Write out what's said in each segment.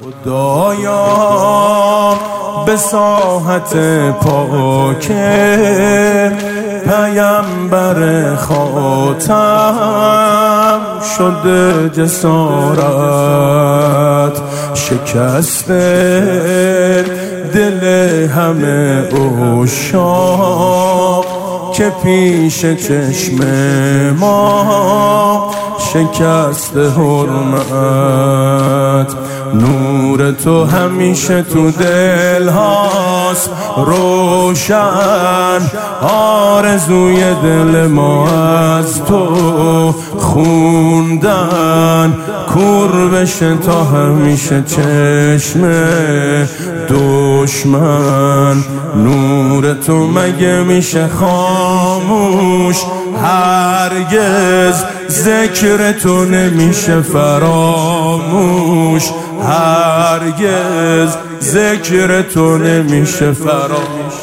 خدایا به ساحت پاک پیامبر خاتم شده جسارت شکسته دل همه عشاق که پیش چشم ما شکست حرمت. نور تو همیشه تو دل هاست روشن، آرزوی دل ما از تو خوندن کور بشه تا همیشه چشم دشمن. نور تو مگه میشه خاموش؟ هرگز ذکر تو نمیشه فراموش، هرگز ذکر تو نمیشه فراموش،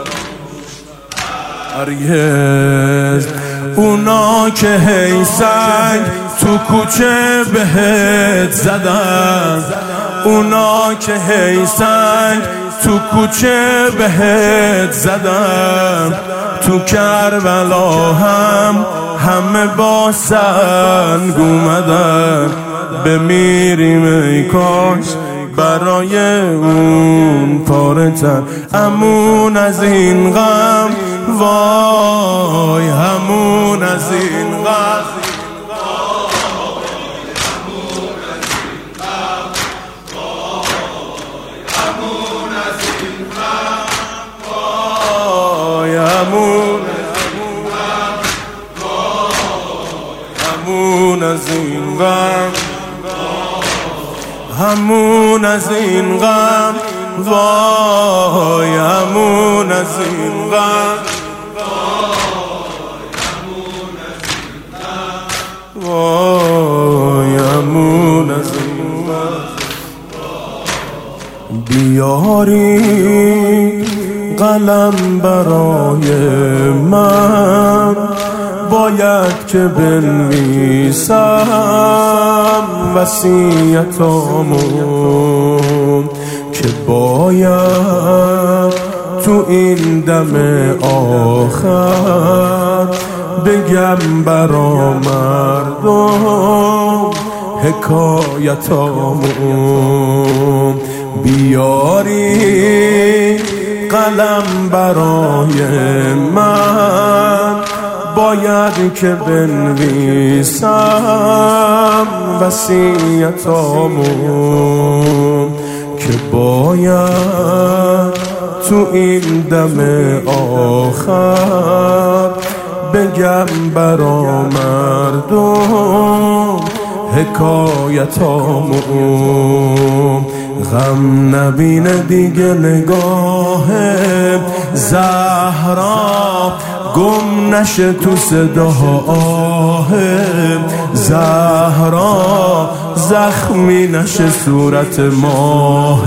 هرگز. اونا که هی سنگ تو کوچه بهت زدن، اونا که هی سنگ تو کوچه بهت زدن، تو کربلا همه با سنگ اومدن. بمیریم ای کاش برای اون پاره تر، امون از این غم وای، همون از این غم همون از این غم، همون از این غم وای، همون از این غم وای، همون از این غم. بیاری قلم برای من، باید که بنویسم وصیتامو، که باید تو این دم آخر بگم برا مردم حکایتامو. بیاری قلم برای من، باید که بنویسم وصیتامو، که باید تو این دم آخر بگم برا مردم حکایتامو. غم نبینه دیگه نگاه زهرا، گم نشه تو صداها آه زهرا، زخمی نشه صورت ماه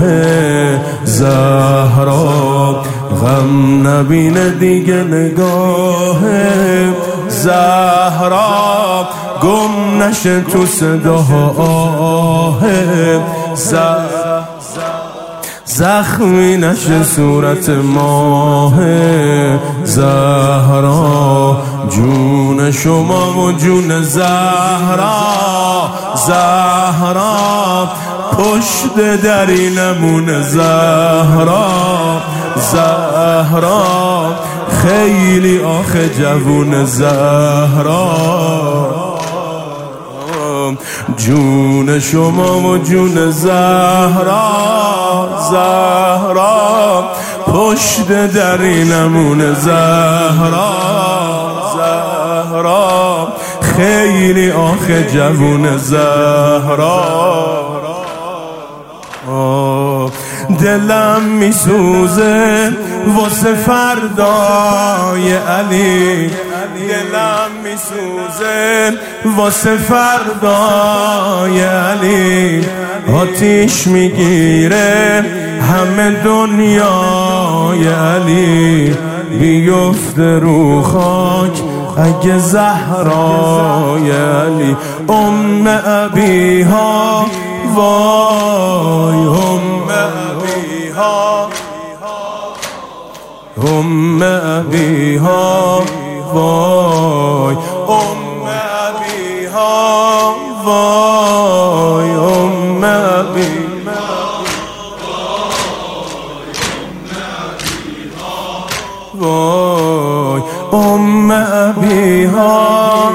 زهرا. غم نبینه دیگه نگاه زهرا، گم نشه تو صداها آه زهرا، زخمی نشه صورت ماه زهرا. جون شما و جون زهرا، زهرا پشت درینمون زهرا، زهرا خیلی آخه جوون زهرا. جون شما و جون زهرا، زهرا پشت درینمون زهرا، زهرا خیلی آخه جوون زهرا. دلم میسوزه واسه فردای علی، دلم میسوزه واسه فردای علی. آتیش میگیره همه دنیای علی، بیفته رو خاک اگه زهرای علی. ام ابیها وای ابیها وای ابیها وای وای ابیها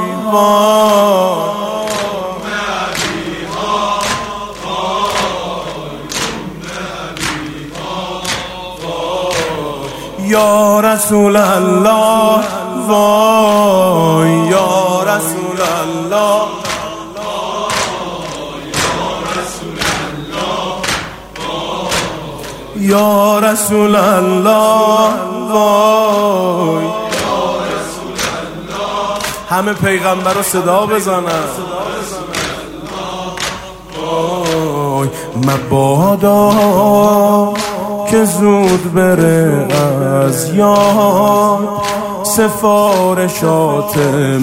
یا رسول الله وای یا رسول الله یا رسول الله وای همه پیغمبر رو صدا بزنن وای مبادا که زود بره از یاد سفارشات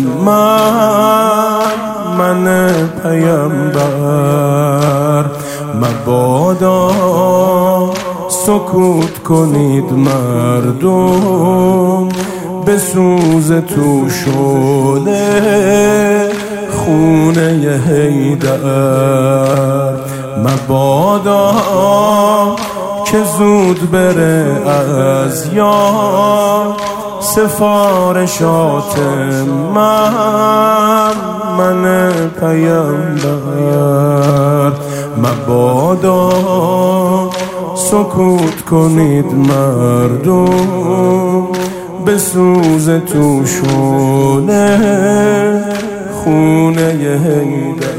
من پیامبر مبادا سکوت کنید مردم به سوز تو شعله خونه حیدر مبادا که زود بره از یاد سفارشات من پیامبر مبادا سکوت کنید مردم به سوز تو شعله خونه حیدر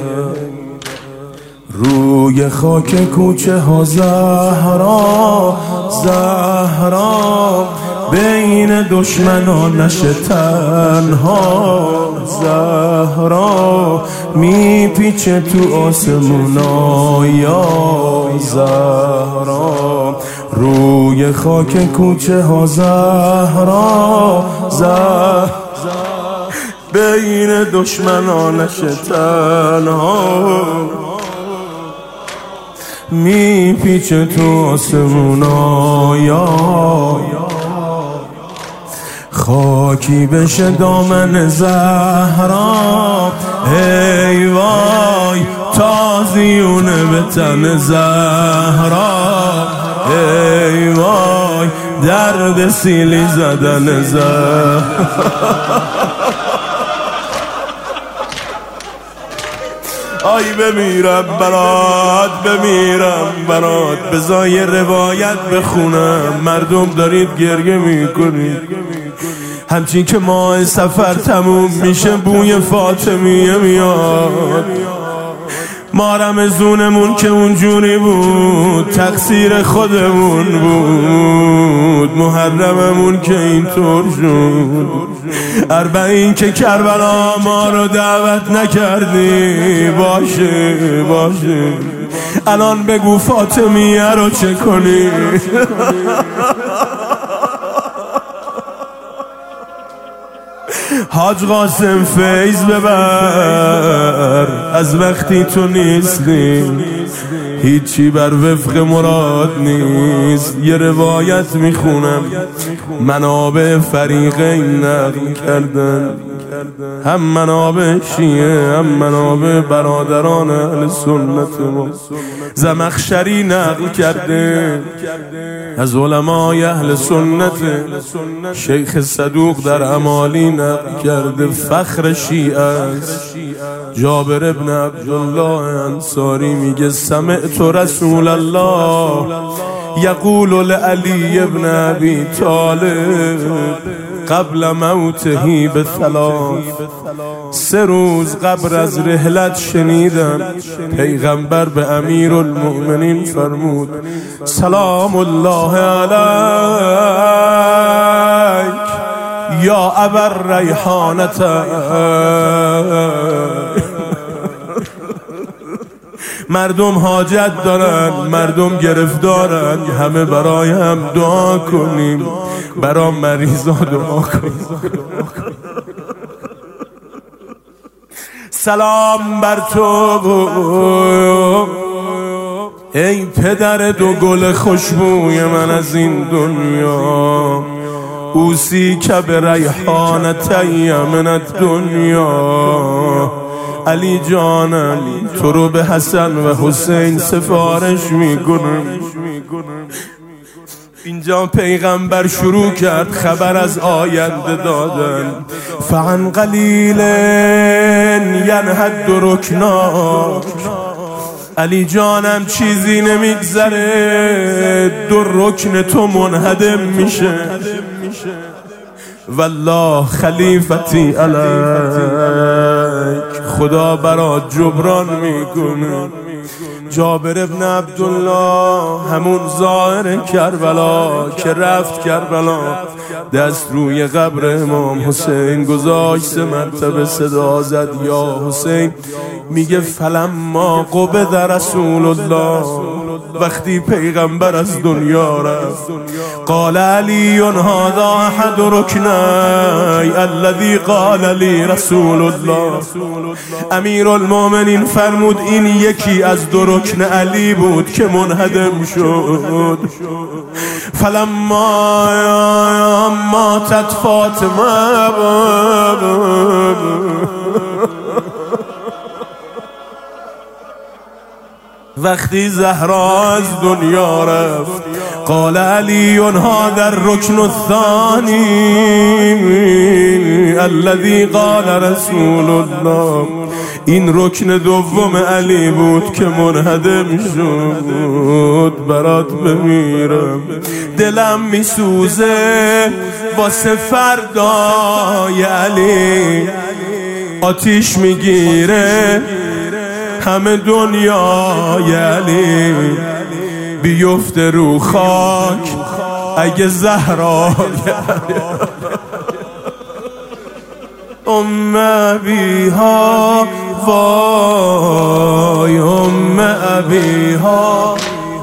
روی خاک کوچه ها زهرا بین دشمنان نشه تنها زهرا میپیچه تو آسمونا یا زهرا روی خاک کوچه ها زهرا بین دشمنان نشه تنها میپیچه تو آسمونا یا خاکی بشه دامن زهرا ای وای تازیونه به تن زهرا ای وای درد سیلی زدن زهرا آی بمیرم برات بزای روایت بخونم مردم دارید گریه میکنید همچین که ماه سفر تموم میشه بوی فاطمیه میاد ما رمضونمون که اونجوری بود تقصیر خودمون بود محرممون که اینطور شد اربعین که کربلا ما رو دعوت نکردی باشه الان بگو فاطمیه رو چه کنی حاج قاسم فیض ببر از وقتی تو نیستی هیچی بر وفق مراد نیست یه روایت میخونم منابع فریقین نقل کردن هم منابع شیعه هم منابع برادران اهل سنت ما زمخشری نقل کرده از علمای اهل سنت شیخ صدوق در امالی نقل کرده فخر شیعه است جابر ابن عبدالله انصاری میگه سمعت رسول الله یقول لعلی ابن ابی طالب قبل موته بثلاث 3 روز قبل از رحلت شنیدم پیغمبر به امیرالمؤمنین فرمود سلام الله علیک یا ابا ریحانة مردم حاجت دارن مردم گرفتارن همه برای هم دعا کنیم برای مریضا دعا کنیم سلام بر تو ای پدر 2 گل خوشبوی من از این دنیا اوصیک بریحانتی من الدنیا. علی جانم تو رو به حسن و حسین سفارش میکنم. اینجا پیغمبر شروع کرد خبر از آینده دادن. فعن قلیل ینهد رکناک. علی جانم چیزی نمیگذره، دو رکن تو منهدم میشه. والله خلیفتی علیک، خدا برات جبران میکنه. جابر ابن عبدالله همون زائر کربلا که رفت کربلا، دست روی قبر امام حسین گذاشت، 3 مرتبه صدا زد یا حسین. میگه فلما قبض رسول الله، وقتی پیغمبر از دنیا رفت، قال علی هذا احد رکنی الذی قال لی رسول الله. امیر المؤمنین فرمود این یکی از 2 رکن علی بود که منهدم شد. فلما ماتت فاطمه، وقتی زهرا از دنیا رفت، قال علی هذا الرکن الثانی الذی قال رسول الله. این رکن دوم علی بود که منهدم شد. برات بمیرم، دلم میسوزه واسه فردای علی. آتیش میگیره همه دنیای علی، بیفته رو خاک اگه زهرا ابیها وای ابیها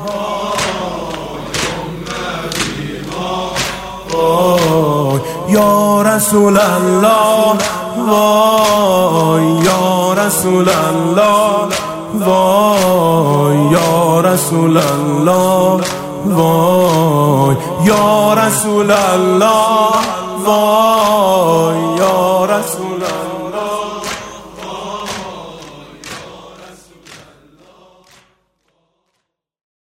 وای یا رسول الله، وای یا رسول الله، وای یا رسول الله، وای یا رسول الله، وای یا رسول الله.